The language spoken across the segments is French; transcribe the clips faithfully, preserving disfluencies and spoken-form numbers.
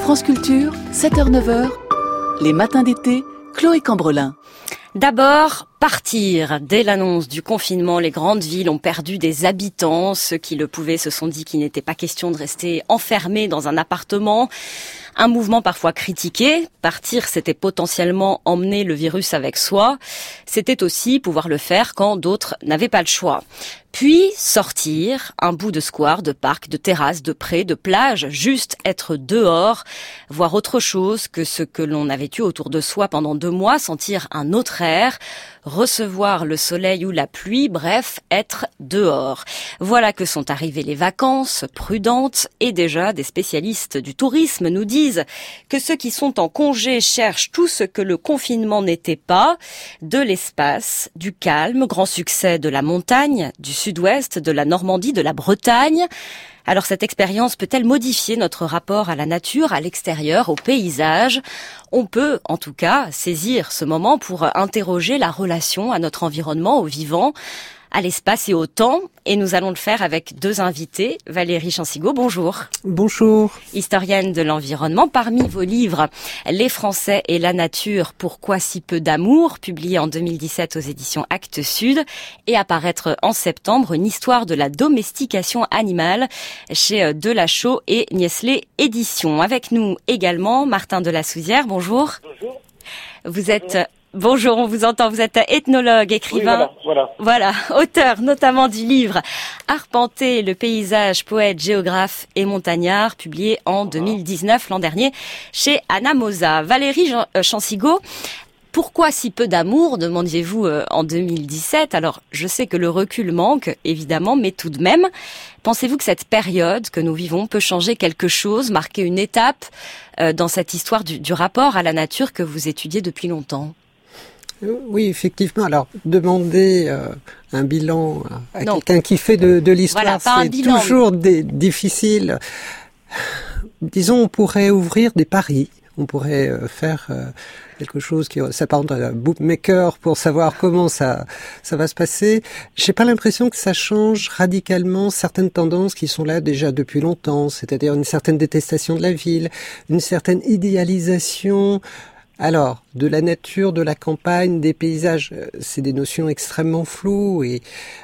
France Culture, sept heures neuf heures, les matins d'été, Chloé Cambrelin. D'abord, partir. Dès l'annonce du confinement, les grandes villes ont perdu des habitants. Ceux qui le pouvaient se sont dit qu'il n'était pas question de rester enfermés dans un appartement. Un mouvement parfois critiqué. Partir, c'était potentiellement emmener le virus avec soi. C'était aussi pouvoir le faire quand d'autres n'avaient pas le choix. Puis sortir, un bout de square, de parc, de terrasse, de pré, de plage, juste être dehors, voir autre chose que ce que l'on avait eu autour de soi pendant deux mois, sentir un autre air, recevoir le soleil ou la pluie, bref, être dehors. Voilà que sont arrivées les vacances prudentes et déjà des spécialistes du tourisme nous disent que ceux qui sont en congé cherchent tout ce que le confinement n'était pas, de l'espace, du calme, grand succès de la montagne, du sud-ouest, de la Normandie, de la Bretagne. Alors cette expérience peut-elle modifier notre rapport à la nature, à l'extérieur, au paysage ? On peut, en tout cas, saisir ce moment pour interroger la relation à notre environnement, au vivant, à l'espace et au temps. Et nous allons le faire avec deux invités. Valérie Chansigaud, bonjour. Bonjour. Historienne de l'environnement. Parmi vos livres, Les Français et la nature, pourquoi si peu d'amour, publié en deux mille dix-sept aux éditions Actes Sud, et apparaître en septembre, une histoire de la domestication animale chez Delachaux et Niestlé Éditions. Avec nous également, Martin de la Souzière, bonjour. Bonjour. Vous êtes... Bonjour, on vous entend, vous êtes ethnologue, écrivain, oui, voilà, voilà. voilà, auteur notamment du livre Arpenter le paysage, poète, géographe et montagnard, publié en deux mille dix-neuf, l'an dernier, chez Anamosa. Valérie Chansigaud, pourquoi si peu d'amour, demandiez-vous euh, en deux mille dix-sept? Alors, je sais que le recul manque, évidemment, mais tout de même, pensez-vous que cette période que nous vivons peut changer quelque chose, marquer une étape euh, dans cette histoire du, du rapport à la nature que vous étudiez depuis longtemps? Oui, effectivement. Alors, demander euh, un bilan à non. quelqu'un qui fait de, de l'histoire, voilà, c'est bilan, toujours oui. des, difficile. Disons, on pourrait ouvrir des paris. On pourrait euh, faire euh, quelque chose qui s'apparente à un bookmaker pour savoir comment ça ça va se passer. J'ai pas l'impression que ça change radicalement certaines tendances qui sont là déjà depuis longtemps, c'est-à-dire une certaine détestation de la ville, une certaine idéalisation. Alors, de la nature, de la campagne, des paysages, c'est des notions extrêmement floues et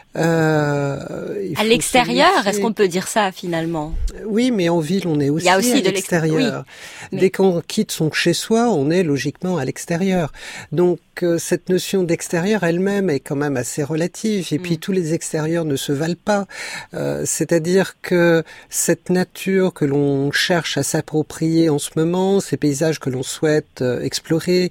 euh, à l'extérieur, est-ce qu'on peut dire ça finalement? Oui, mais en ville, on est aussi, aussi à de l'extérieur. Oui, Dès mais... qu'on quitte son chez soi, on est logiquement à l'extérieur. Donc, euh, cette notion d'extérieur elle-même est quand même assez relative. Et mm. puis, tous les extérieurs ne se valent pas. Euh, c'est-à-dire que cette nature que l'on cherche à s'approprier en ce moment, ces paysages que l'on souhaite euh, explorer,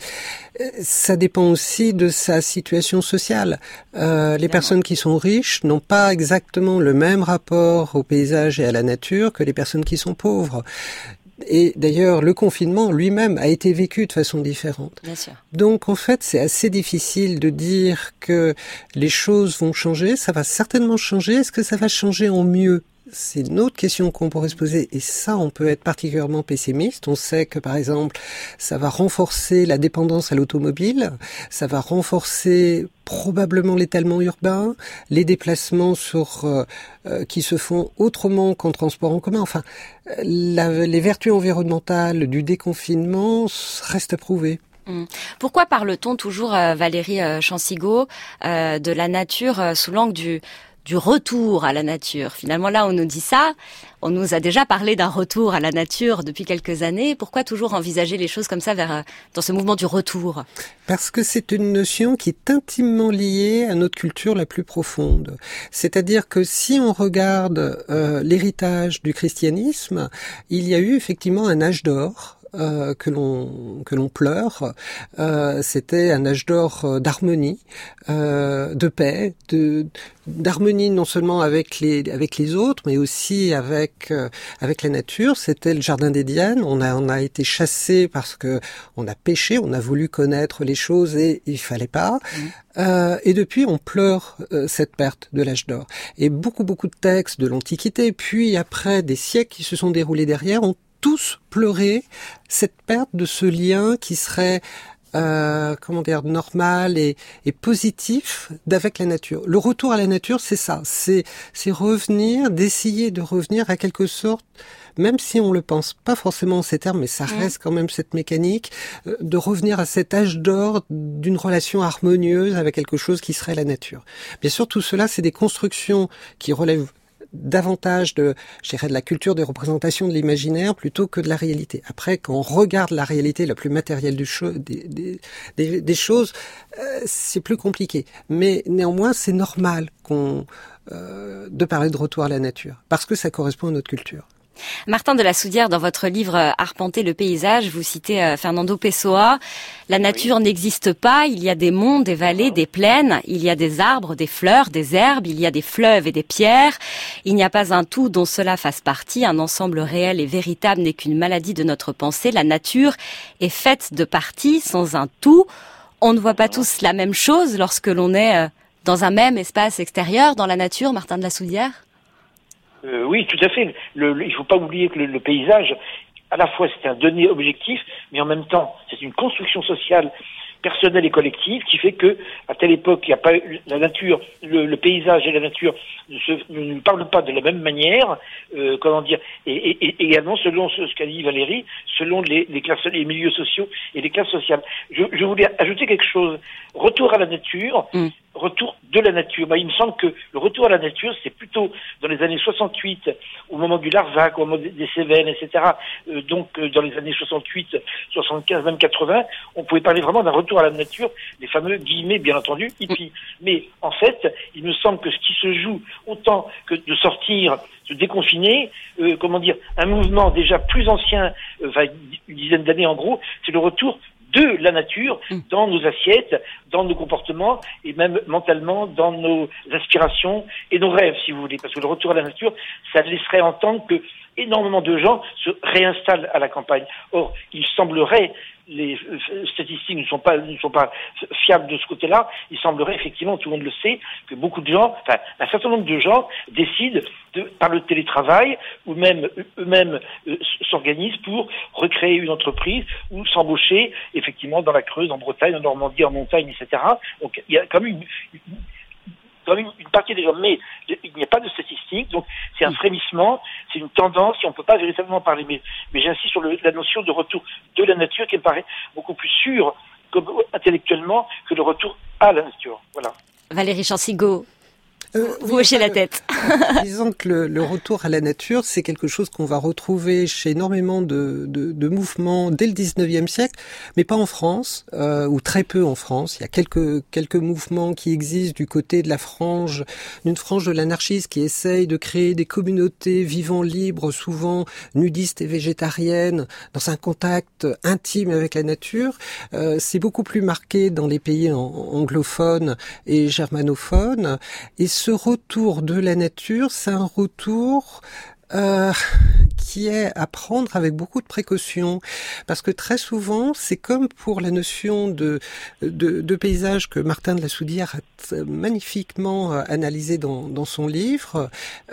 ça dépend aussi de sa situation sociale. Euh, les personnes qui sont riches n'ont pas exactement le même rapport au paysage et à la nature que les personnes qui sont pauvres. Et d'ailleurs, le confinement lui-même a été vécu de façon différente. Bien sûr. Donc, en fait, c'est assez difficile de dire que les choses vont changer. Ça va certainement changer. Est-ce que ça va changer en mieux ? C'est une autre question qu'on pourrait se poser, et ça, on peut être particulièrement pessimiste. On sait que, par exemple, ça va renforcer la dépendance à l'automobile, ça va renforcer probablement l'étalement urbain, les déplacements sur euh, euh, qui se font autrement qu'en transport en commun. Enfin, la, les vertus environnementales du déconfinement restent à prouver. Pourquoi parle-t-on toujours, euh, Valérie euh, Chansigaud, euh, de la nature euh, sous l'angle du du retour à la nature? Finalement, là, on nous dit ça. On nous a déjà parlé d'un retour à la nature depuis quelques années. Pourquoi toujours envisager les choses comme ça vers, dans ce mouvement du retour? Parce que c'est une notion qui est intimement liée à notre culture la plus profonde. C'est-à-dire que si on regarde euh, l'héritage du christianisme, il y a eu effectivement un âge d'or. Euh, que l'on que l'on pleure, euh, c'était un âge d'or euh, d'harmonie, euh, de paix, de d'harmonie non seulement avec les avec les autres, mais aussi avec euh, avec la nature. C'était le jardin d'Éden. On a on a été chassé parce que on a péché, on a voulu connaître les choses et il fallait pas. Mmh. Euh, et depuis, on pleure euh, cette perte de l'âge d'or. Et beaucoup beaucoup de textes de l'Antiquité, puis après des siècles qui se sont déroulés derrière, ont tous pleuré cette perte de ce lien qui serait euh, comment dire, normal et, et positif d'avec la nature. Le retour à la nature, c'est ça, c'est, c'est revenir, d'essayer de revenir à quelque sorte, même si on le pense pas forcément en ces termes, mais ça reste quand même cette mécanique, euh, de revenir à cet âge d'or d'une relation harmonieuse avec quelque chose qui serait la nature. Bien sûr, tout cela, c'est des constructions qui relèvent davantage de, je dirais, de la culture des représentations de l'imaginaire plutôt que de la réalité. Après, quand on regarde la réalité la plus matérielle du cho- des, des, des, des choses, euh, c'est plus compliqué. Mais néanmoins, c'est normal qu'on, euh, de parler de retour à la nature, parce que ça correspond à notre culture. Martin de la Soudière, dans votre livre Arpenter le paysage, vous citez euh, Fernando Pessoa. La nature oui. n'existe pas, il y a des monts, des vallées, des plaines, il y a des arbres, des fleurs, des herbes, il y a des fleuves et des pierres. Il n'y a pas un tout dont cela fasse partie, un ensemble réel et véritable n'est qu'une maladie de notre pensée. La nature est faite de parties sans un tout. On ne voit pas tous la même chose lorsque l'on est euh, dans un même espace extérieur, dans la nature, Martin de la Soudière? Euh, oui, tout à fait. Le, le, il ne faut pas oublier que le, le paysage, à la fois c'est un donné objectif, mais en même temps c'est une construction sociale personnelle et collective qui fait que à telle époque il n'y a pas la nature, le, le paysage et la nature ne, se, ne, ne parlent pas de la même manière. Euh, comment dire et, et, et également selon ce, ce qu'a dit Valérie, selon les, les classes, les milieux sociaux et les classes sociales. Je, je voulais ajouter quelque chose. Retour à la nature. Mm. Retour de la nature. Bah, il me semble que le retour à la nature, c'est plutôt dans les années soixante-huit, au moment du Larzac, au moment des Cévennes, et cetera. Euh, donc, euh, dans les années soixante-huit, soixante-quinze, même quatre-vingts, on pouvait parler vraiment d'un retour à la nature, les fameux guillemets, bien entendu, hippies. Mais, en fait, il me semble que ce qui se joue, autant que de sortir, de déconfiner, euh, comment dire, un mouvement déjà plus ancien, euh, enfin, une dizaine d'années en gros, c'est le retour de la nature dans nos assiettes, dans nos comportements et même mentalement dans nos aspirations et nos rêves, si vous voulez. Parce que le retour à la nature, ça laisserait entendre que énormément de gens se réinstallent à la campagne. Or, il semblerait, les statistiques ne sont pas ne sont pas fiables de ce côté-là, il semblerait effectivement, tout le monde le sait, que beaucoup de gens, enfin un certain nombre de gens décident de, par le télétravail ou même eux-mêmes euh, s'organisent pour recréer une entreprise ou s'embaucher effectivement dans la Creuse, en Bretagne, en Normandie, en montagne, et cetera. Donc il y a quand même une, une quand même une partie des gens, mais il n'y a pas de statistiques, donc c'est un frémissement, c'est une tendance, et on ne peut pas véritablement parler. Mais, mais j'insiste sur le, la notion de retour de la nature qui me paraît beaucoup plus sûre comme, intellectuellement que le retour à la nature. Voilà. Valérie Chancigot. Euh, Vous hochez la tête. Disons que le, le retour à la nature, c'est quelque chose qu'on va retrouver chez énormément de, de, de mouvements dès le dix-neuvième siècle, mais pas en France, euh, ou très peu en France. Il y a quelques quelques mouvements qui existent du côté de la frange, d'une frange de l'anarchisme qui essaye de créer des communautés vivant libres, souvent nudistes et végétariennes, dans un contact intime avec la nature. Euh, c'est beaucoup plus marqué dans les pays en, anglophones et germanophones. Et ce retour de la nature, c'est un retour euh, qui est à prendre avec beaucoup de précaution, parce que très souvent, c'est comme pour la notion de, de, de paysage que Martin de la Soudière a magnifiquement analysé dans, dans son livre.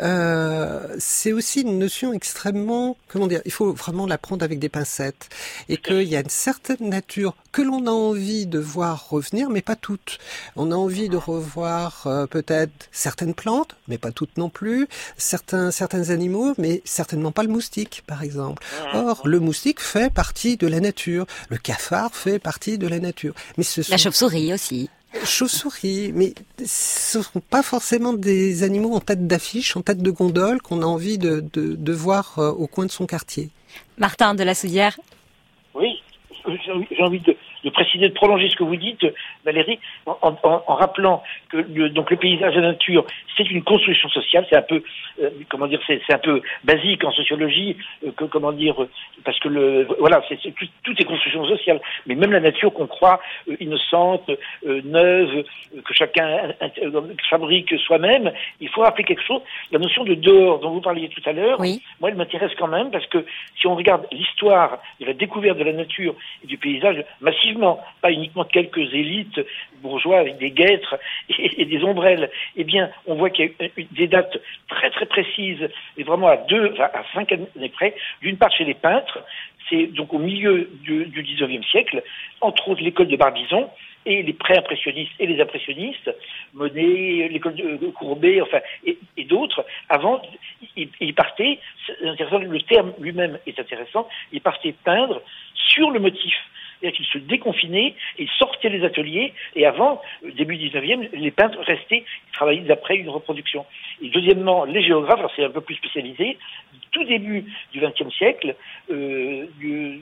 Euh, c'est aussi une notion extrêmement, comment dire, il faut vraiment la prendre avec des pincettes, et qu'il y a une certaine nature que l'on a envie de voir revenir, mais pas toutes. On a envie de revoir euh, peut-être certaines plantes, mais pas toutes non plus, certains certains animaux, mais certainement pas le moustique, par exemple. Or, le moustique fait partie de la nature, le cafard fait partie de la nature. Mais ce sont... La chauve-souris aussi. Chauve-souris, mais ce ne sont pas forcément des animaux en tête d'affiche, en tête de gondole, qu'on a envie de, de, de voir euh, au coin de son quartier. Martin de la Soudière. Oui, j'ai envie de, de préciser, de prolonger ce que vous dites, Valérie, en, en, en rappelant que le, donc le paysage et la nature, c'est une construction sociale. C'est un peu, euh, comment dire, c'est, c'est un peu basique en sociologie, euh, que, comment dire, euh, parce que le, voilà, c'est, c'est tout, tout est construction sociale. Mais même la nature qu'on croit euh, innocente, euh, neuve, euh, que chacun euh, fabrique soi-même, il faut rappeler quelque chose. La notion de dehors dont vous parliez tout à l'heure, oui. Moi, elle m'intéresse quand même parce que si on regarde l'histoire de la découverte de la nature et du paysage massivement, pas uniquement quelques élites bourgeois avec des guêtres et, et des ombrelles, eh bien, on voit qu'il y a eu des dates très très précises, et vraiment à deux, à cinq années près, d'une part chez les peintres, c'est donc au milieu du, du dix-neuvième siècle, entre autres l'école de Barbizon, et les pré-impressionnistes et les impressionnistes, Monet, l'école de Courbet, enfin, et, et d'autres, avant, ils, ils partaient, c'est intéressant, le terme lui-même est intéressant, ils partaient peindre sur le motif. C'est-à-dire qu'ils se déconfinaient et sortaient les ateliers, et avant, début dix-neuvième, les peintres restaient, ils travaillaient d'après une reproduction. Et deuxièmement, les géographes, alors c'est un peu plus spécialisé, tout début du vingtième siècle, euh, du,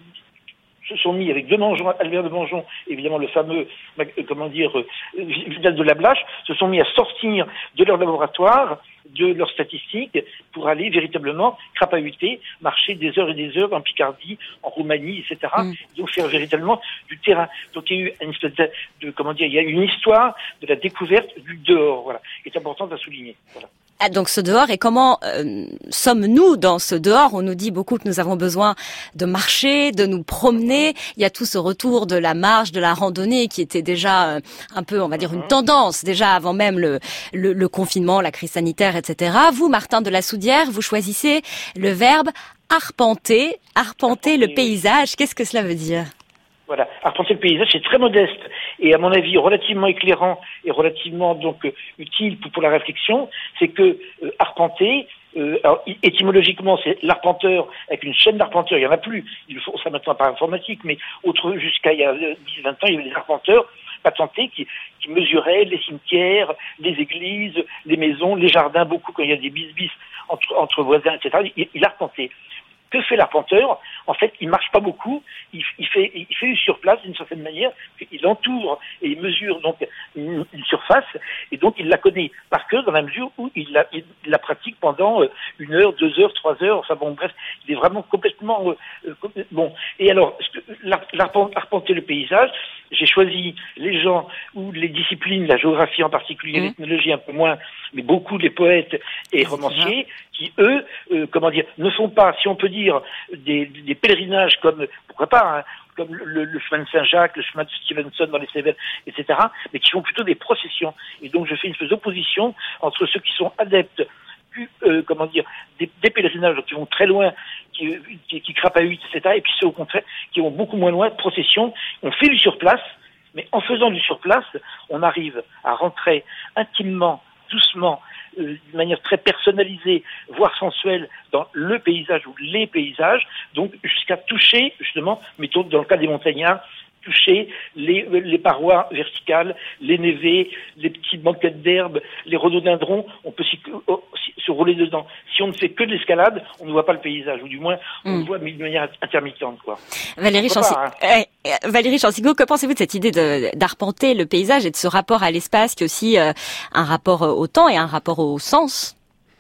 se sont mis avec Demangeon, Albert Demangeon, évidemment le fameux, comment dire, Vidal de Lablache, se sont mis à sortir de leur laboratoire, de leurs statistiques, pour aller véritablement crapahuter, marcher des heures et des heures en Picardie, en Roumanie, et cetera. Mm. Donc faire véritablement du terrain. Donc il y a eu une espèce de, de, comment dire, il y a une histoire de la découverte du dehors, voilà, qui est importante à souligner. Voilà. Ah, donc ce dehors, et comment euh, sommes-nous dans ce dehors? On nous dit beaucoup que nous avons besoin de marcher, de nous promener. Il y a tout ce retour de la marche, de la randonnée qui était déjà euh, un peu, on va dire, une tendance déjà avant même le, le, le confinement, la crise sanitaire, et cetera. Vous, Martin de la Soudière, vous choisissez le verbe arpenter, arpenter, arpenter le paysage. Qu'est-ce que cela veut dire? Voilà, arpenter le paysage, c'est très modeste et à mon avis relativement éclairant et relativement donc euh, utile pour, pour la réflexion. C'est que euh, arpenter, euh, alors, étymologiquement, c'est l'arpenteur avec une chaîne d'arpenteurs. Il y en a plus. Ils font ça maintenant par informatique, mais autre jusqu'à il y a dix vingt ans, il y avait des arpenteurs patentés qui, qui mesuraient les cimetières, les églises, les maisons, les jardins, beaucoup quand il y a des bis-bis entre, entre voisins, et cetera. Il, il arpentait. Que fait l'arpenteur? En fait, il marche pas beaucoup, il, il fait il fait du surplace d'une certaine manière, il entoure et il mesure donc une, une surface, et donc il la connaît par cœur dans la mesure où il la, il la pratique pendant une heure, deux heures, trois heures, enfin bon, bref, il est vraiment complètement euh, bon. Et alors, l'arpenter le paysage, j'ai choisi les gens ou les disciplines, la géographie en particulier, mmh. l'ethnologie un peu moins, mais beaucoup les poètes et romanciers, qui eux, euh, comment dire, ne font pas, si on peut dire, des, des pèlerinages comme, pourquoi pas, hein, comme le, le chemin de Saint-Jacques, le chemin de Stevenson dans les Cévennes, et cetera, mais qui font plutôt des processions. Et donc je fais une espèce d'opposition entre ceux qui sont adeptes, euh, comment dire, des, des pèlerinages qui vont très loin, qui, qui, qui crapahutent, et cetera, et puis ceux au contraire qui vont beaucoup moins loin, procession. On fait du surplace, mais en faisant du surplace, on arrive à rentrer intimement, doucement, euh, de manière très personnalisée, voire sensuelle, dans le paysage ou les paysages, donc jusqu'à toucher, justement, mettons dans le cas des montagnards, toucher les, les parois verticales, les névés, les petites banquettes d'herbe, les rhododendrons, on peut s'y, oh, se rouler dedans. Si on ne fait que de l'escalade, on ne voit pas le paysage, ou du moins, on mm. le voit mais de manière intermittente, quoi. Valérie Chansigo, hein. eh, Valérie Chansigo, que pensez-vous de cette idée de, d'arpenter le paysage et de ce rapport à l'espace qui est aussi euh, un rapport au temps et un rapport au sens?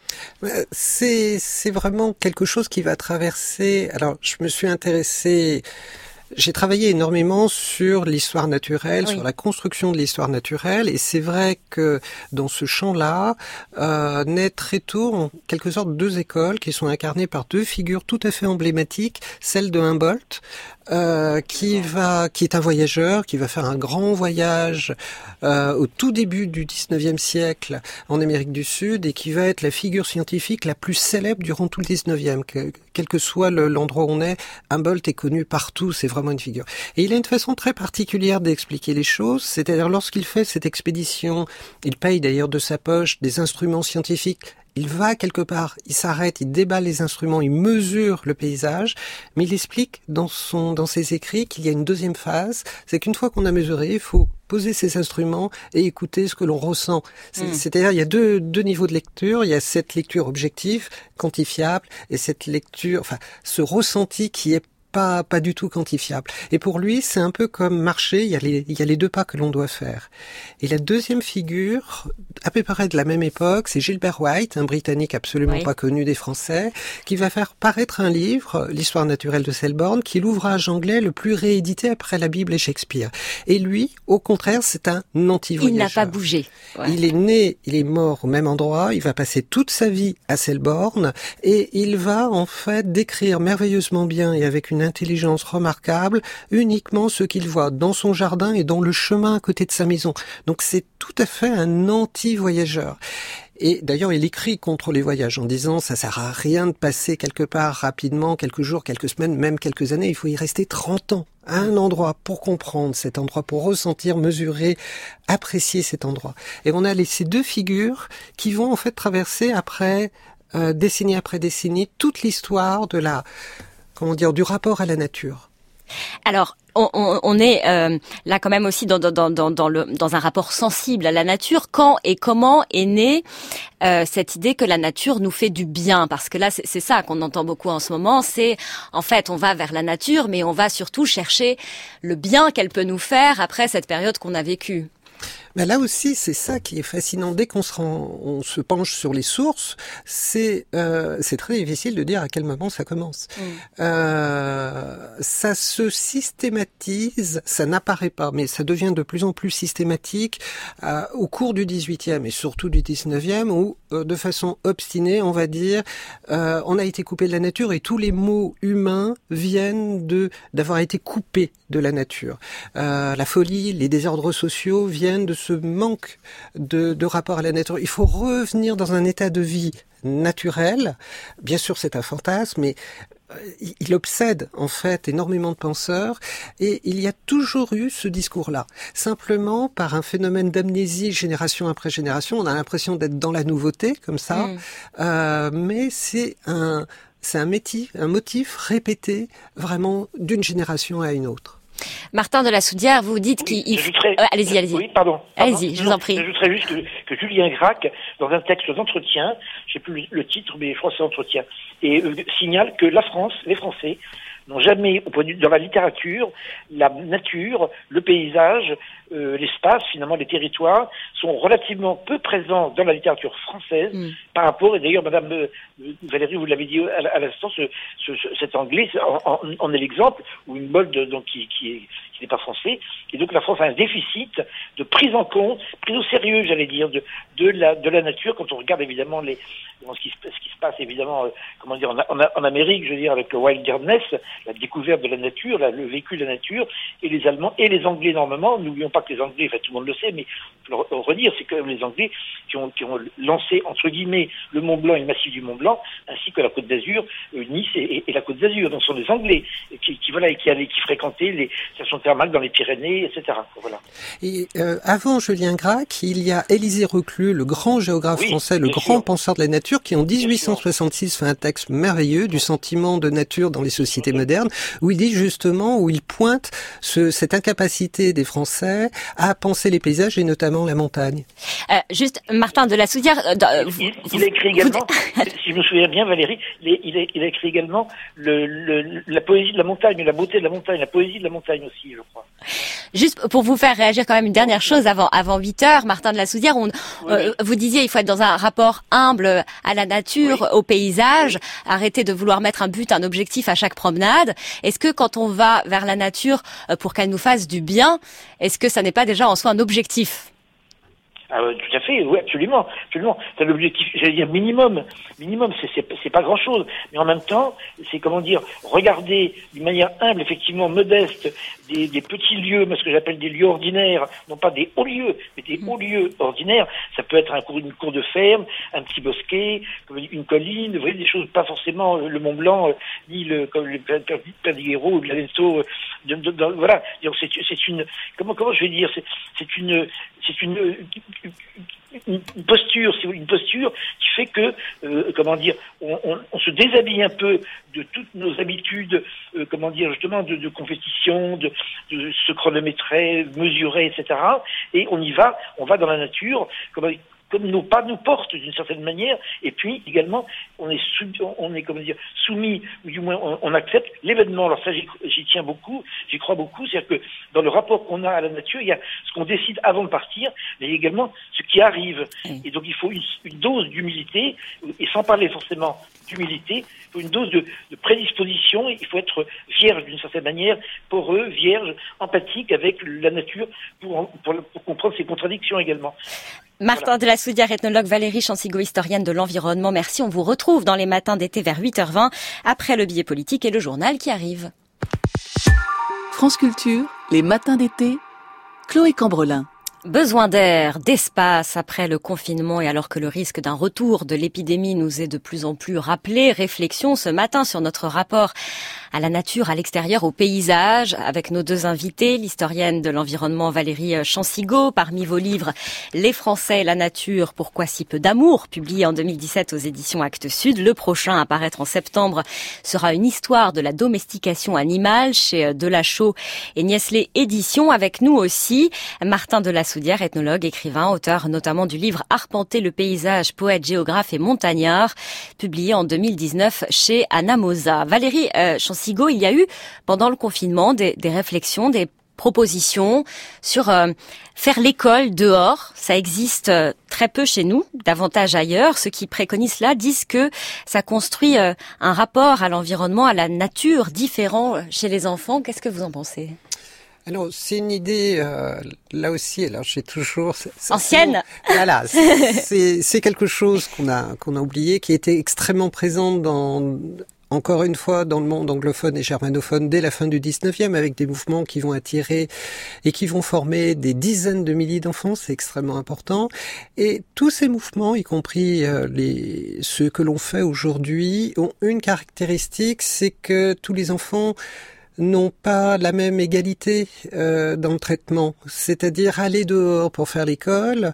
C'est, c'est vraiment quelque chose qui va traverser. Alors, je me suis intéressé J'ai travaillé énormément sur l'histoire naturelle, oui. sur la construction de l'histoire naturelle, et c'est vrai que dans ce champ-là, euh, naît très tôt en quelque sorte deux écoles qui sont incarnées par deux figures tout à fait emblématiques, celle de Humboldt, euh, qui va, qui est un voyageur, qui va faire un grand voyage euh, au tout début du dix-neuvième siècle en Amérique du Sud, et qui va être la figure scientifique la plus célèbre durant tout le dix-neuvième, que, quel que soit le, l'endroit où on est, Humboldt est connu partout, c'est vraiment une figure. Et il a une façon très particulière d'expliquer les choses, c'est-à-dire lorsqu'il fait cette expédition, il paye d'ailleurs de sa poche des instruments scientifiques. Il va quelque part, il s'arrête, il déballe les instruments, il mesure le paysage, mais il explique dans son, dans ses écrits qu'il y a une deuxième phase, c'est qu'une fois qu'on a mesuré, il faut poser ses instruments et écouter ce que l'on ressent. C'est, mmh. C'est-à-dire, il y a deux, deux niveaux de lecture. Il y a cette lecture objective, quantifiable, et cette lecture, enfin, ce ressenti qui est Pas, pas du tout quantifiable. Et pour lui, c'est un peu comme marcher, il y a les, il y a les deux pas que l'on doit faire. Et la deuxième figure, à peu près de la même époque, c'est Gilbert White, un Britannique absolument oui. pas connu des Français, qui va faire paraître un livre, L'histoire naturelle de Selborne, qui est l'ouvrage anglais le plus réédité après la Bible et Shakespeare. Et lui, au contraire, c'est un anti-voyageur. Il n'a pas bougé. Ouais. Il est né, il est mort au même endroit, il va passer toute sa vie à Selborne, et il va en fait décrire merveilleusement bien et avec une intelligence remarquable uniquement ce qu'il voit dans son jardin et dans le chemin à côté de sa maison. Donc c'est tout à fait un anti-voyageur. Et d'ailleurs, il écrit contre les voyages en disant ça sert à rien de passer quelque part rapidement, quelques jours, quelques semaines, même quelques années. Il faut y rester trente ans à un endroit pour comprendre cet endroit, pour ressentir, mesurer, apprécier cet endroit. Et on a les, ces deux figures qui vont en fait traverser après euh, décennie après décennie toute l'histoire de la, comment dire, du rapport à la nature. Alors, on, on, on est euh, là quand même aussi dans, dans, dans, dans, le, dans un rapport sensible à la nature. Quand et comment est née euh, cette idée que la nature nous fait du bien? Parce que là, c'est, c'est ça qu'on entend beaucoup en ce moment. C'est, en fait, on va vers la nature, mais on va surtout chercher le bien qu'elle peut nous faire après cette période qu'on a vécue. Mais là aussi, c'est ça qui est fascinant. Dès qu'on se rend, on se penche sur les sources, c'est euh, c'est très difficile de dire à quel moment ça commence. Mmh. Euh, ça se systématise, ça n'apparaît pas, mais ça devient de plus en plus systématique euh, au cours du dix-huitième et surtout du dix-neuvième, où euh, de façon obstinée, on va dire, euh, on a été coupé de la nature et tous les maux humains viennent de d'avoir été coupés de la nature. Euh, la folie, les désordres sociaux viennent de ce manque de, de rapport à la nature. Il faut revenir dans un état de vie naturel. Bien sûr, c'est un fantasme, mais il obsède en fait énormément de penseurs et il y a toujours eu ce discours-là. Simplement, par un phénomène d'amnésie génération après génération, on a l'impression d'être dans la nouveauté, comme ça, mmh. euh, mais c'est un, c'est un motif, un motif répété vraiment d'une génération à une autre. Martin de la Soudière, vous dites oui, qu'il... J'ajouterais... Euh, allez-y, allez-y. Oui, pardon. pardon. Allez-y, je vous en prie. J'ajouterais juste que, que Julien Gracq, dans un texte d'entretien, je sais plus le titre, mais je crois que c'est entretien, et euh, signale que la France, les Français, n'ont jamais, au point de vue dans la littérature, la nature, le paysage, euh, l'espace, finalement les territoires, sont relativement peu présents dans la littérature française mm. par rapport, et d'ailleurs Madame euh, Valérie, vous l'avez dit à, à l'instant, ce, ce, ce, cet anglais en, en, en est l'exemple, ou une mode donc, qui, qui, est, qui n'est pas français, et donc la France a un déficit de prise en compte, prise au sérieux, j'allais dire, de, de, la, de la nature, quand on regarde évidemment les, ce, qui, ce qui se passe évidemment, euh, comment dire, en, en, en Amérique, je veux dire, avec le wilderness, la découverte de la nature, la, le vécu de la nature, et les Allemands et les Anglais énormément. N'oublions pas que les Anglais, enfin tout le monde le sait, mais il faut le redire, c'est quand même les Anglais qui ont, qui ont lancé, entre guillemets, le Mont Blanc et le massif du Mont Blanc, ainsi que la Côte d'Azur, euh, Nice et, et la Côte d'Azur. Donc ce sont des Anglais qui, qui, voilà, qui, allaient, qui fréquentaient les stations thermales dans les Pyrénées, et cetera. Voilà. Et euh, avant Julien Gracq, il y a Élisée Reclus, le grand géographe oui, français, le grand sûr. penseur de la nature, qui en dix-huit cent soixante-six fait un texte merveilleux du sentiment de nature dans les sociétés oui. modernes, où il dit justement, où il pointe ce, cette incapacité des Français à penser les paysages et notamment la montagne. Euh, juste, Martin de la Soudière... Euh, il, il, il a écrit également, si je me souviens bien Valérie, il, il, a, il a écrit également le, le, la poésie de la montagne, la beauté de la montagne, la poésie de la montagne aussi, je crois. Juste pour vous faire réagir quand même une dernière chose avant avant huit heures, Martin de la Soudière, on, oui. euh, vous disiez il faut être dans un rapport humble à la nature, oui. au paysage, oui. arrêter de vouloir mettre un but, un objectif à chaque promenade. Est-ce que quand on va vers la nature euh, pour qu'elle nous fasse du bien, est-ce que ça n'est pas déjà en soi un objectif ? Ah, tout à fait, oui, absolument, absolument. C'est l'objectif, j'allais dire minimum, minimum, c'est, c'est, c'est pas grand chose, mais en même temps, c'est comment dire, regarder d'une manière humble, effectivement modeste, des, des petits lieux, ce que j'appelle des lieux ordinaires, non pas des hauts lieux, mais des hauts lieux ordinaires. Ça peut être un cours, une cour de ferme, un petit bosquet, une colline, vous voyez, des choses, pas forcément le Mont Blanc, ni le, comme le Perdiguero ou le Laneto, de, de, de, voilà. Donc c'est, c'est une, comment, comment je vais dire, c'est, c'est une, c'est une, une posture, c'est une posture qui fait que, euh, comment dire, on, on, on se déshabille un peu de toutes nos habitudes, euh, comment dire, justement, de, de compétition, de, de se chronométrer, mesurer, et cetera. Et on y va, on va dans la nature, comment comme nos pas nous portent d'une certaine manière, et puis également on est sou, on est comment dire soumis, ou du moins on, on accepte l'événement. Alors ça j'y, j'y tiens beaucoup, j'y crois beaucoup, c'est-à-dire que dans le rapport qu'on a à la nature, il y a ce qu'on décide avant de partir, mais également ce qui arrive. Et donc il faut une, une dose d'humilité, et sans parler forcément d'humilité, il faut une dose de, de prédisposition, il faut être vierge d'une certaine manière, poreux, vierge, empathique avec la nature pour, pour, pour comprendre ses contradictions également. Martin voilà. de la Soudière, ethnologue, Valérie Chansigo, historienne de l'environnement. Merci. On vous retrouve dans les matins d'été vers huit heures vingt après le billet politique et le journal qui arrive. France Culture, les matins d'été, Chloé Cambrelin. Besoin d'air, d'espace après le confinement et alors que le risque d'un retour de l'épidémie nous est de plus en plus rappelé, réflexion ce matin sur notre rapport à la nature, à l'extérieur, au paysage, avec nos deux invités, l'historienne de l'environnement Valérie Chansigaud, parmi vos livres Les Français et la nature, pourquoi si peu d'amour, publié en deux mille dix-sept aux éditions Actes Sud. Le prochain, à paraître en septembre, sera une histoire de la domestication animale chez Delachaux et Niestlé Éditions. Avec nous aussi, Martin Delassoudière, ethnologue, écrivain, auteur notamment du livre Arpenter le paysage, poète, géographe et montagnard, publié en deux mille dix-neuf chez Anamosa. Valérie euh, Chansigaud, il y a eu, pendant le confinement, des, des réflexions, des propositions sur euh, faire l'école dehors. Ça existe euh, très peu chez nous, davantage ailleurs. Ceux qui préconisent cela disent que ça construit euh, un rapport à l'environnement, à la nature différent chez les enfants. Qu'est-ce que vous en pensez ? Alors, c'est une idée, euh, là aussi, alors j'ai toujours... C'est, Ancienne. c'est, voilà, c'est, c'est quelque chose qu'on a, qu'on a oublié, qui était extrêmement présent dans... Encore une fois, dans le monde anglophone et germanophone, dès la fin du dix-neuvième, avec des mouvements qui vont attirer et qui vont former des dizaines de milliers d'enfants, c'est extrêmement important. Et tous ces mouvements, y compris euh, les ceux que l'on fait aujourd'hui, ont une caractéristique, c'est que tous les enfants n'ont pas la même égalité euh, dans le traitement. C'est-à-dire aller dehors pour faire l'école,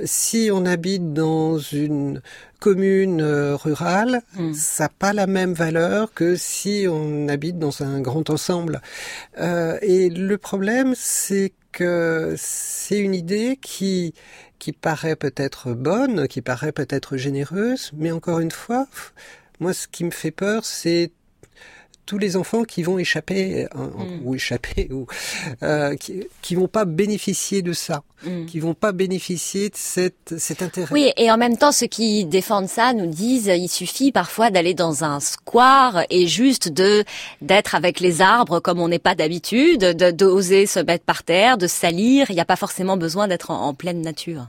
si on habite dans une commune euh, rurale, mmh. ça n'a pas la même valeur que si on habite dans un grand ensemble. Euh, et le problème, c'est que c'est une idée qui qui paraît peut-être bonne, qui paraît peut-être généreuse, mais encore une fois, moi, ce qui me fait peur, c'est tous les enfants qui vont échapper mmh. ou échapper ou euh, qui, qui vont pas bénéficier de ça, mmh. qui vont pas bénéficier de cette, cet intérêt. Oui, et en même temps, ceux qui défendent ça nous disent il suffit parfois d'aller dans un square et juste de d'être avec les arbres comme on n'est pas d'habitude, de d'oser se mettre par terre, de salir. Il n'y a pas forcément besoin d'être en, en pleine nature.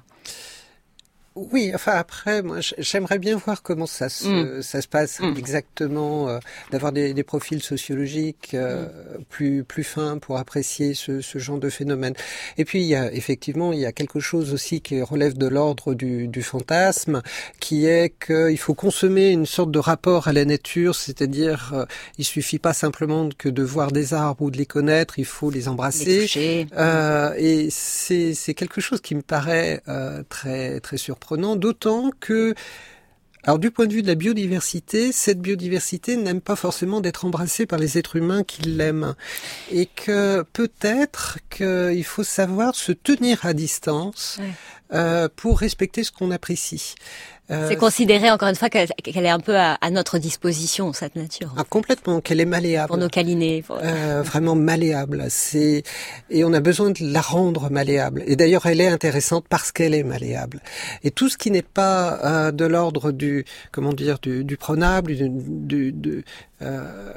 Oui, enfin après, moi, j'aimerais bien voir comment ça se, mmh. ça se passe mmh. exactement, euh, d'avoir des, des profils sociologiques euh, mmh. plus plus fins pour apprécier ce, ce genre de phénomène. Et puis il y a effectivement il y a quelque chose aussi qui relève de l'ordre du, du fantasme, qui est qu'il faut consommer une sorte de rapport à la nature, c'est-à-dire euh, il suffit pas simplement que de voir des arbres ou de les connaître, il faut les embrasser. Les toucher. Euh, et c'est c'est quelque chose qui me paraît euh, très très surprenant. D'autant que, alors du point de vue de la biodiversité, cette biodiversité n'aime pas forcément d'être embrassée par les êtres humains qui l'aiment. Et que peut-être qu'il faut savoir se tenir à distance ouais. euh, pour respecter ce qu'on apprécie. Euh, c'est considéré encore une fois qu'elle, qu'elle est un peu à, à notre disposition, cette nature. Ah, complètement, qu'elle est malléable. Pour nos câlinés. Pour... Euh, vraiment malléable. C'est et on a besoin de la rendre malléable. Et d'ailleurs, elle est intéressante parce qu'elle est malléable. Et tout ce qui n'est pas euh, de l'ordre du, comment dire, du, du prenable, du, du, du euh,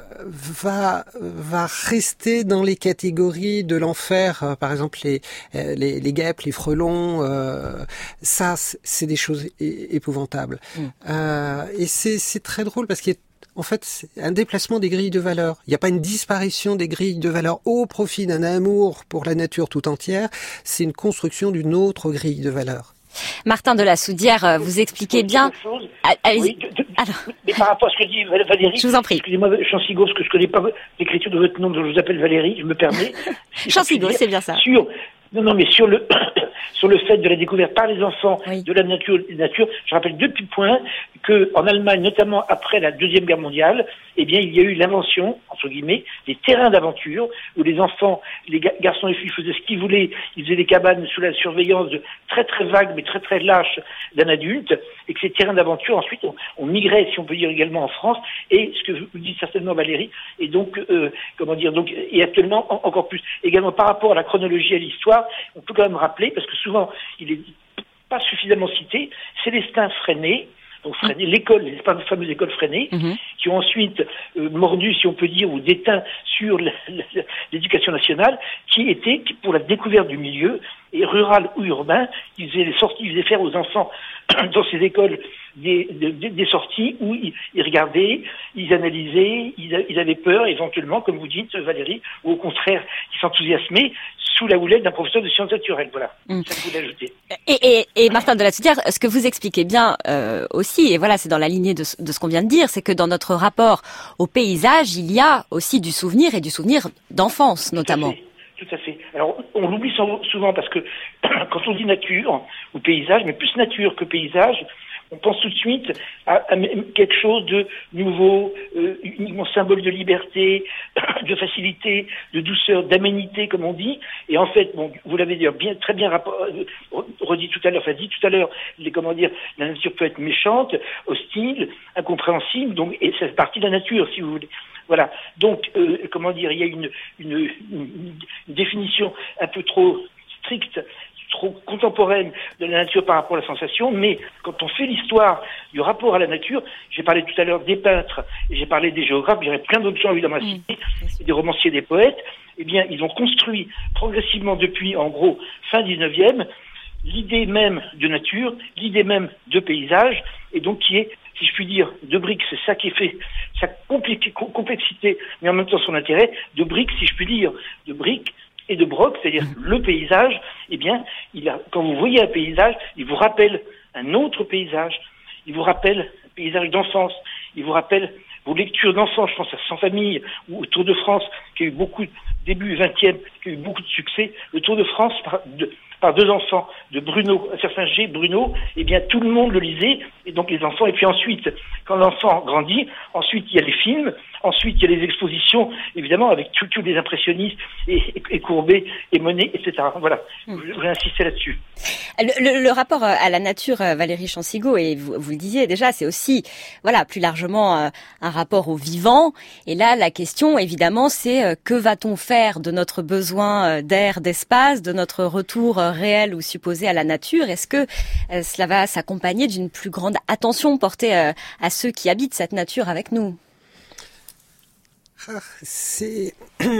va va rester dans les catégories de l'enfer. Euh, par exemple, les les, les guêpes, les frelons. Euh, ça, c'est des choses é- épouvantables. Mmh. Euh, et c'est, c'est très drôle parce qu'il y a en fait c'est un déplacement des grilles de valeurs. Il n'y a pas une disparition des grilles de valeurs au profit d'un amour pour la nature tout entière. C'est une construction d'une autre grille de valeurs. Martin Delassoudière, vous expliquez bien. Allez-y. Oui, de, de, Alors... Mais par rapport à ce que dit Valérie, je vous en prie. Excusez-moi, Chansigaud, parce que je connais pas l'écriture de votre nom, donc je vous appelle Valérie, je me permets. Chansigaud, c'est bien ça. Sur, non, non, mais sur le sur le fait de la découverte par les enfants oui. de la nature, nature, je rappelle deux petits points que en Allemagne, notamment après la Deuxième Guerre mondiale, eh bien, il y a eu l'invention, entre guillemets, des terrains d'aventure où les enfants, les garçons et filles faisaient ce qu'ils voulaient, ils faisaient des cabanes sous la surveillance de très très vagues mais très très lâches d'un adulte, et que ces terrains d'aventure ensuite ont, ont migré, si on peut dire également en France, et ce que vous dites certainement Valérie, et donc euh, comment dire, donc et actuellement en, encore plus, également par rapport à la chronologie et à l'histoire, on peut quand même rappeler, parce que souvent il est pas suffisamment cité, Célestin Freinet, donc Freinet, l'école, les fameuses écoles Freinet, mmh. qui ont ensuite euh, mordu, si on peut dire, ou déteint sur la, la, l'éducation nationale, qui était pour la découverte du milieu, et rural ou urbain, ils faisaient les sorties, ils faisaient faire aux enfants dans ces écoles des, des, des sorties où ils, ils regardaient, ils analysaient, ils, ils avaient peur éventuellement, comme vous dites Valérie, ou au contraire, ils s'enthousiasmaient sous la houlette d'un professeur de sciences naturelles. Voilà, mmh. ça je voulais ajouter. Et, et, et Martin de la Soudière, ce que vous expliquez bien euh, aussi, et voilà, c'est dans la lignée de, de ce qu'on vient de dire, c'est que dans notre rapport au paysage, il y a aussi du souvenir et du souvenir d'enfance, notamment. Tout à fait. Alors, on l'oublie souvent parce que quand on dit nature ou paysage, mais plus nature que paysage, on pense tout de suite à, à quelque chose de nouveau, euh, uniquement symbole de liberté, de facilité, de douceur, d'aménité, comme on dit. Et en fait, bon, vous l'avez dit, bien, très bien rapport, redit tout à l'heure, enfin dit tout à l'heure, les, comment dire, la nature peut être méchante, hostile, incompréhensible, donc, et c'est partie de la nature, si vous voulez. Voilà. Donc, euh, comment dire, il y a une, une, une, une définition un peu trop stricte, trop contemporaine de la nature par rapport à la sensation, mais quand on fait l'histoire du rapport à la nature, j'ai parlé tout à l'heure des peintres, et j'ai parlé des géographes, il y aurait plein d'autres gens évidemment à citer, des romanciers, des poètes, eh bien, ils ont construit progressivement depuis, en gros, fin dix-neuvième, l'idée même de nature, l'idée même de paysage, et donc qui est, si je puis dire, de briques, c'est ça qui fait sa complexité, mais en même temps son intérêt, de briques, si je puis dire, de briques et de broc, c'est-à-dire le paysage, eh bien, il a, quand vous voyez un paysage, il vous rappelle un autre paysage, il vous rappelle un paysage d'enfance, il vous rappelle vos lectures d'enfance, je pense à Sans famille ou au Tour de France, qui a eu beaucoup, début vingtième, qui a eu beaucoup de succès, le Tour de France par, de, par deux enfants, de Bruno, un certain G, Bruno, eh bien, tout le monde le lisait, et donc les enfants, et puis ensuite, quand l'enfant grandit, ensuite il y a les films, ensuite il y a les expositions, évidemment, avec tous les impressionnistes, et, et, et Courbet, et Monet, et cetera. Voilà, mmh. je voudrais insister là-dessus. Le, le, le rapport à la nature, Valérie Chansigaud, et vous, vous le disiez déjà, c'est aussi, voilà, plus largement euh, un rapport au vivant. Et là, la question, évidemment, c'est euh, que va-t-on faire de notre besoin d'air, d'espace, de notre retour euh, réel ou supposé à la nature? Est-ce que euh, cela va s'accompagner d'une plus grande attention portée euh, à ceux qui habitent cette nature avec nous? Ah, c'est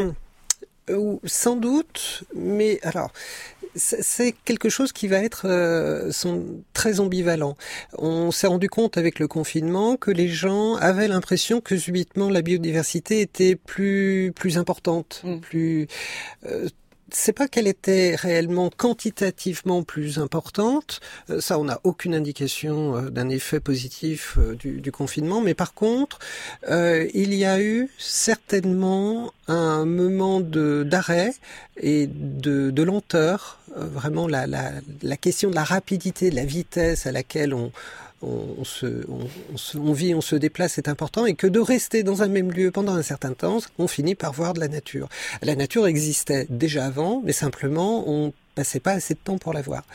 sans doute, mais alors c'est quelque chose qui va être euh, sont très ambivalent. On s'est rendu compte avec le confinement que les gens avaient l'impression que subitement la biodiversité était plus plus importante, mmh. plus euh, c'est pas qu'elle était réellement quantitativement plus importante, ça on n'a aucune indication d'un effet positif du, du confinement, mais par contre euh, il y a eu certainement un moment de d'arrêt et de, de lenteur, euh, vraiment la, la, la question de la rapidité, de la vitesse à laquelle on On, on, se, on, on, se, on vit, on se déplace, c'est important, et que de rester dans un même lieu pendant un certain temps, on finit par voir de la nature. La nature existait déjà avant, mais simplement, on passait pas assez de temps pour la voir.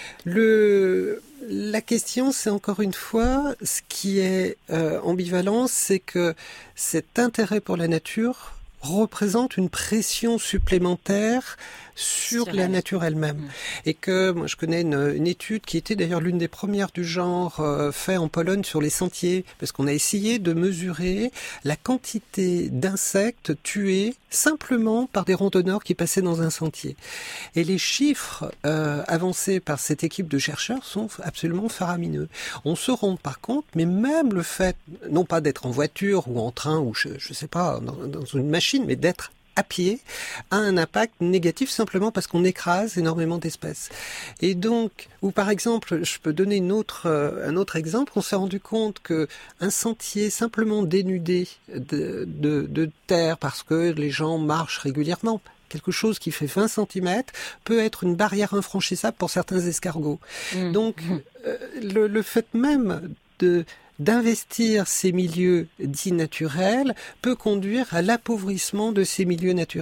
Le, la question, c'est encore une fois, ce qui est euh, ambivalent, c'est que cet intérêt pour la nature représente une pression supplémentaire sur la nature elle-même. Mmh. Et que, moi je connais une, une étude qui était d'ailleurs l'une des premières du genre euh, fait en Pologne sur les sentiers, parce qu'on a essayé de mesurer la quantité d'insectes tués simplement par des randonneurs qui passaient dans un sentier. Et les chiffres euh, avancés par cette équipe de chercheurs sont absolument faramineux. On se rend par compte, mais même le fait, non pas d'être en voiture ou en train ou je, je sais pas, dans, dans une machine, mais d'être à pied, a un impact négatif simplement parce qu'on écrase énormément d'espèces. Et donc, ou par exemple, je peux donner une autre, euh, un autre exemple, on s'est rendu compte que un sentier simplement dénudé de, de, de terre parce que les gens marchent régulièrement, quelque chose qui fait vingt centimètres, peut être une barrière infranchissable pour certains escargots. Mmh. Donc, euh, le, le fait même de d'investir ces milieux dits naturels peut conduire à l'appauvrissement de ces milieux naturels.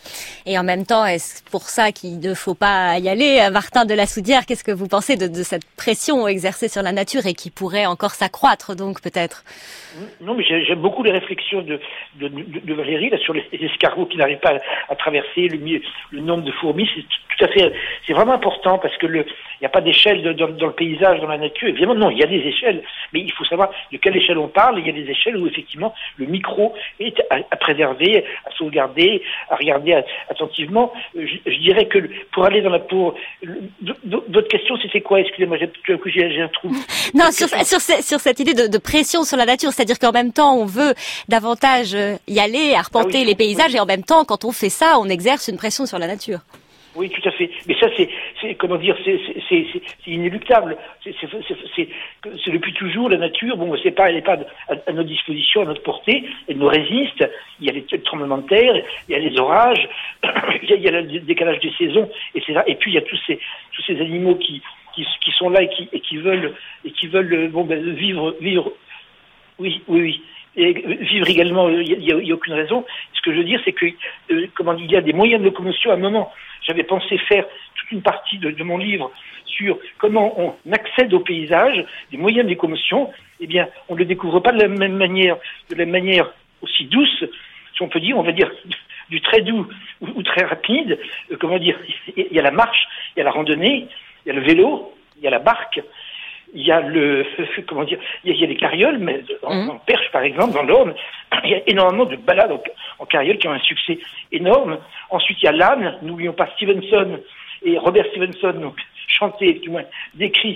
Et en même temps, est-ce pour ça qu'il ne faut pas y aller? Martin de la Soudière, qu'est-ce que vous pensez de, de cette pression exercée sur la nature et qui pourrait encore s'accroître, donc, peut-être? Non, mais j'aime beaucoup les réflexions de, de, de, de Valérie, là, sur les escargots qui n'arrivent pas à, à traverser, le, le nombre de fourmis. C'est tout à fait, c'est vraiment important parce que le, il n'y a pas d'échelle de, dans, dans le paysage, dans la nature. Évidemment, non, il y a des échelles, mais il faut savoir de quelle échelle on parle. Il y a des échelles où, effectivement, le micro est à, à préserver, à sauvegarder, à regarder à, attentivement. Je, je dirais que pour aller dans la, pour, d'autres questions, c'était quoi? Excusez-moi, j'ai, j'ai, j'ai un trou. Non, sur, sur, sur cette idée de, de pression sur la nature, c'est-à-dire qu'en même temps, on veut davantage y aller, arpenter ah oui, les paysages, oui. Et en même temps, quand on fait ça, on exerce une pression sur la nature. Oui, tout à fait. Mais ça, c'est, c'est comment dire, c'est, c'est, c'est, c'est inéluctable. C'est, c'est, c'est, c'est, c'est depuis toujours la nature. Bon, c'est pas, elle n'est pas à, à notre disposition, à notre portée. Elle nous résiste. Il y a les tremblements de terre, il y a les orages, il y a, il y a le décalage des saisons, et c'est là. Et puis il y a tous ces, tous ces animaux qui, qui, qui sont là et qui, et qui veulent, et qui veulent, bon, ben, vivre, vivre. Oui, oui, oui. Et vivre également, il n'y a, a, a aucune raison. Ce que je veux dire, c'est que, euh, comment il y a des moyens de locomotion. À un moment, j'avais pensé faire toute une partie de, de mon livre sur comment on accède au paysage, des moyens de locomotion. Eh bien, on ne le découvre pas de la même manière, de la manière aussi douce, si on peut dire, on va dire, du très doux ou, ou très rapide. Euh, comment dire, il y a la marche, il y a la randonnée, il y a le vélo, il y a la barque. Il y a le, comment dire, il y a, il y a les carrioles, mais en, mmh. en Perche, par exemple, dans l'Orne, il y a énormément de balades en, en carriole qui ont un succès énorme. Ensuite, il y a l'âne, n'oublions pas Stevenson et Robert Stevenson, donc chanté, du moins décrit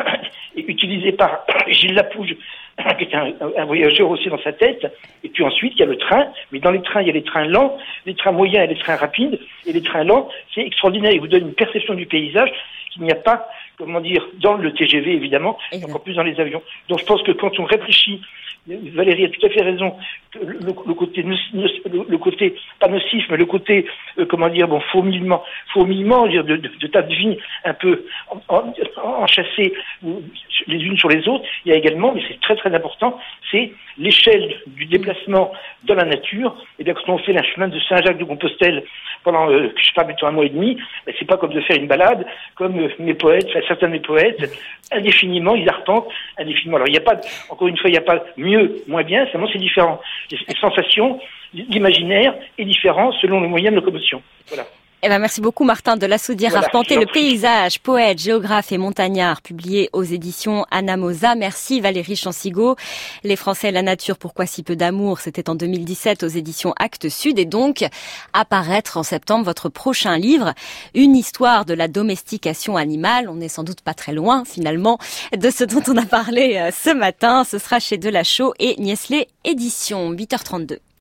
et utilisé par Gilles Lapouge, qui est un, un voyageur aussi dans sa tête. Et puis ensuite, il y a le train, mais dans les trains, il y a les trains lents, les trains moyens et les trains rapides. Et les trains lents, c'est extraordinaire, ils vous donnent une perception du paysage qu'il n'y a pas, comment dire, dans le T G V, évidemment, et encore plus dans les avions. Donc je pense que quand on réfléchit, Valérie a tout à fait raison, le, le côté, le, le côté, pas nocif, mais le côté, euh, comment dire, bon, fourmillement, fourmillement, dire, de, de, de tas de vie un peu enchâssées les unes sur les autres. Il y a également, mais c'est très très important, c'est l'échelle du déplacement dans la nature. Et bien quand on fait le chemin de Saint-Jacques-de-Compostelle pendant, euh, je sais pas, mettons un mois et demi, ben, c'est pas comme de faire une balade, comme euh, mes poètes, enfin, certains de mes poètes, indéfiniment, ils arpentent indéfiniment. Alors il n'y a pas, encore une fois, il n'y a pas mieux, moins bien, seulement c'est différent. Les, les sensations, l'imaginaire est différent selon le moyen de locomotion. Voilà. Eh ben, merci beaucoup, Martin de la Soudière. Voilà, Arpenter le paysage, poète, géographe et montagnard, publié aux éditions Anamosa. Merci, Valérie Chansigaud. Les Français et la nature, pourquoi si peu d'amour? C'était en deux mille dix-sept aux éditions Actes Sud et donc apparaître en septembre votre prochain livre, une histoire de la domestication animale. On n'est sans doute pas très loin, finalement, de ce dont on a parlé ce matin. Ce sera chez Delachaux et Niestlé Éditions, huit heures trente-deux.